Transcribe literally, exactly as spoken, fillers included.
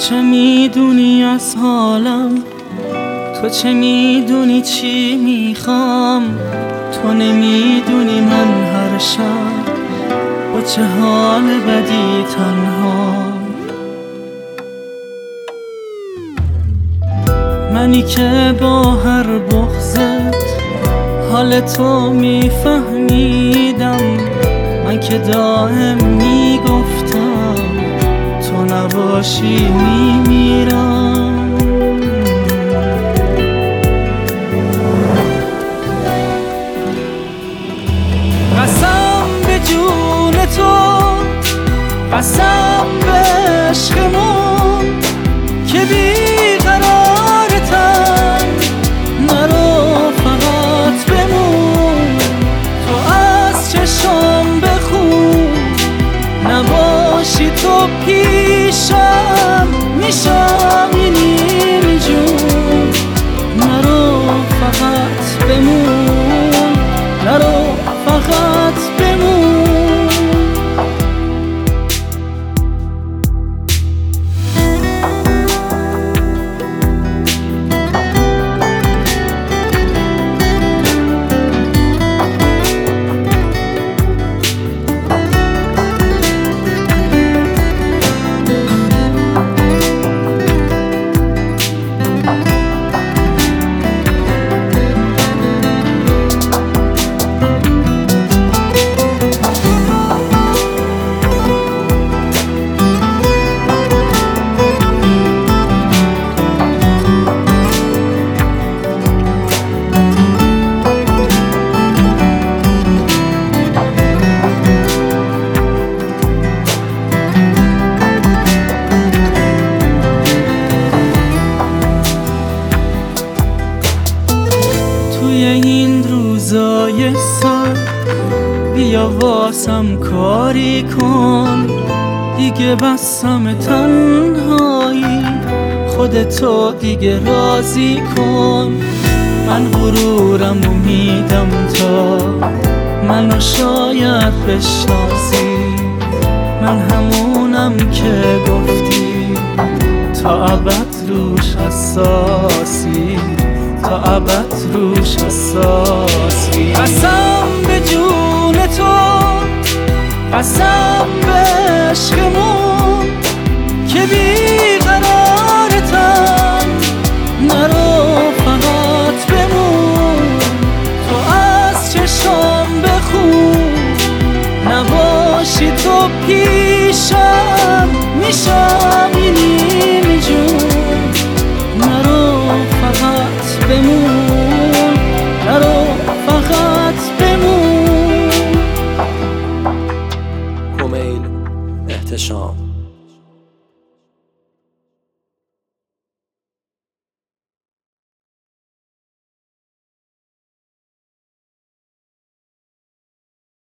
چه میدونی از حالم، تو چه میدونی چی میخوام، تو نمیدونی من هر شب با چه حال بدی تنها. منی که با هر بغضت حال تو میفهمیدم، من که دائم میگفتم تو نباشی میمیرم. قسم به جون تو، قسم به عشقمون که بیقرارتم، نرو فقط بمون، تو از چشم بخون، نباشی تو پیشم میشم یه نیم جون. نرو فقط بمون، نرو فقط بمون. توی این روزای سر بیا واسم کاری کن، دیگه بسم تنهایی، خودتو دیگه راضی کن. من غرورم و میدم تا منو شاید بشناسی، من همونم که گفتی تا ابد روش حساسی، تا ابد روش حساسی. قسم به جون تو، قسم به عشقمون که بیقرارتم، نرو فقط بمون، تو از چشم بخون، نباشی تو پیشم میشم یه نیم جون. نرو فقط بمون، نرو فقط بمون. کمیل احتشام.